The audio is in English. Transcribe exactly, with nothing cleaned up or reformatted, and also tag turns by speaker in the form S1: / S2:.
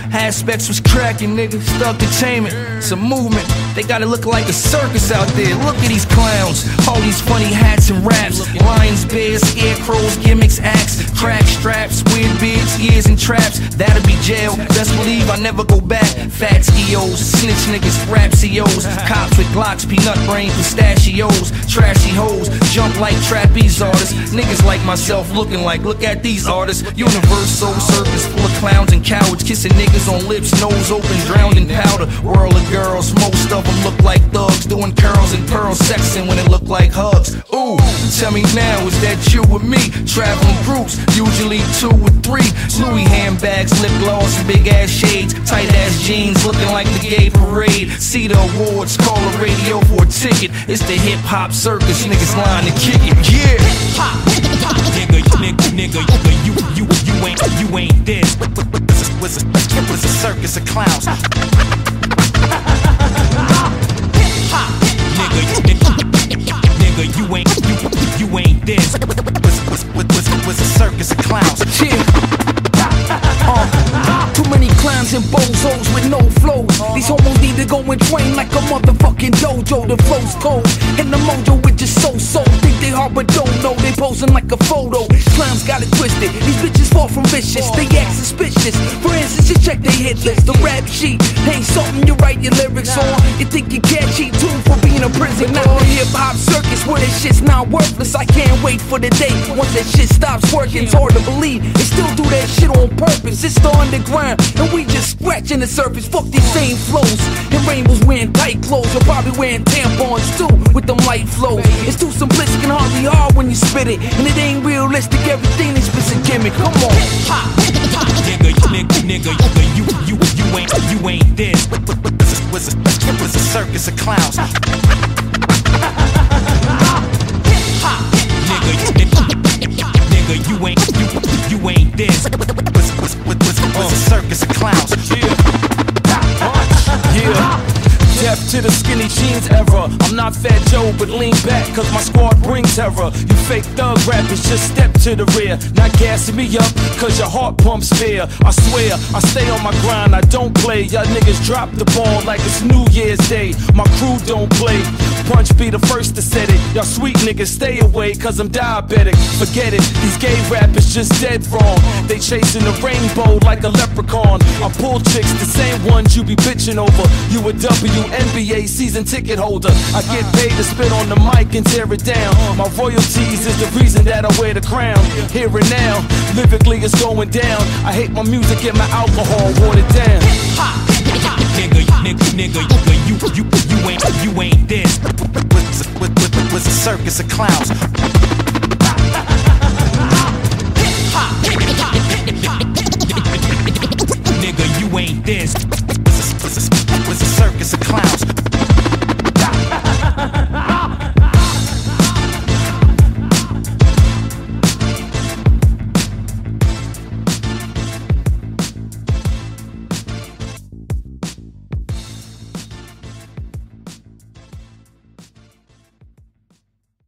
S1: Aspects was cracking, nigga. Stuck entertainment. It's a movement. They gotta look like a circus out there. Look at these clowns. All these funny hats and raps. Lions, bears, scarecrows, gimmicks, acts. Crack straps, weird beards, ears and traps. That'll be jail. Best believe I never go back. Fats E Os, snitch niggas, rap C Os. Cops with Glocks, peanut brain, pistachios. Trashy hoes, jump like trapeze artists. Niggas like myself looking like, look at these artists. Universal circus full of clowns and cowards. Kissing niggas on lips, nose open, drowned in powder. Whirl of girls, most of them look like thugs. Doing curls and pearls, sexing when it look like hugs. Ooh, tell me now, is that you with me? Traveling groups, usually two or three. Louis handbags, lip gloss, big ass shades. Tight ass jeans, looking like the gay parade. See the awards, call the radio for a ticket. It's the hip hop circus, niggas line to kick it. Yeah.
S2: Nigga, nigga, nigga, nigga, you, you, you ain't, you ain't this. What's a, what's a circus of clowns? Nigga, nigga, nigga, you ain't, you, you ain't this. What's, what's, what's a circus of clowns?
S1: Yeah. Uh, too many clowns and bozos with no flows. These homos need to go and train like a motherfucking dojo. The flow's cold and the mojo with just so-so. Think they hard but don't know, they posing like a photo. Clowns got it twisted, these bitches fall from vicious. They act suspicious, for instance just check they hit list. The rap sheet ain't something you write your lyrics on. You think you can't cheat too for being a prison. Not the hip hop circus where this shit's not worthless. I can't wait for the day once that shit stops working. It's hard to believe they still do that shit on purpose. It's the underground, and we just scratching the surface. Fuck these same flows. And Rainbow's wearing tight clothes. You're probably wearing tampons too, with them light flows. It's too simplistic and hardly hard when you spit it. And it ain't realistic, everything they spit's a gimmick. Come on.
S2: Nigga, nigga, nigga, nigga, you, you, you ain't, you ain't this. What's a, what's a circus of clowns? Nigga, nigga, nigga, you ain't, you, you ain't this. What's, what's, what's a circus of clowns?
S1: Yeah. Yeah. Death to the skinny jeans era. I'm not Fat Joe, but lean back, cause my squad brings terror. You fake thug rappers, just step to the rear. Not gassing me up, cause your heart pumps fear. I swear, I stay on my grind, I don't play. Y'all niggas drop the ball like it's New Year's Day. My crew don't play. Punch be the first to set it. Y'all sweet niggas stay away, cause I'm diabetic. Forget it, these gay rappers just dead wrong. They chasing the rainbow like a leprechaun. I pull chicks, the same ones you be bitching over. You a W N B A season ticket holder. I get paid to spit on the mic and tear it down. My royalties is the reason that I wear the crown. Here and now, lyrically it's going down. I hate my music and my alcohol watered down.
S2: Nigga, nigga, nigga, nigga, you, you, you ain't, you ain't this.
S3: What's a circus of clowns?
S2: Nigga, you ain't this.
S3: What's a circus of clowns?